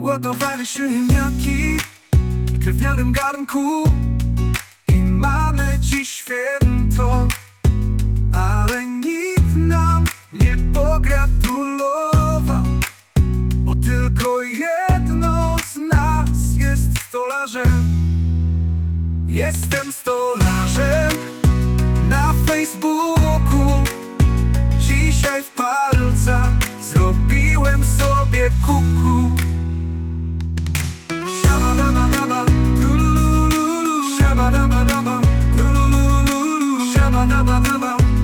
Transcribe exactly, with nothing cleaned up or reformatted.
Ładowali ziemniaki w drewnianym garnku i mamy dziś święto, ale nikt nam nie pogratulował, bo tylko jedno z nas jest stolarzem. Jestem stolarzem na Facebooku, dzisiaj w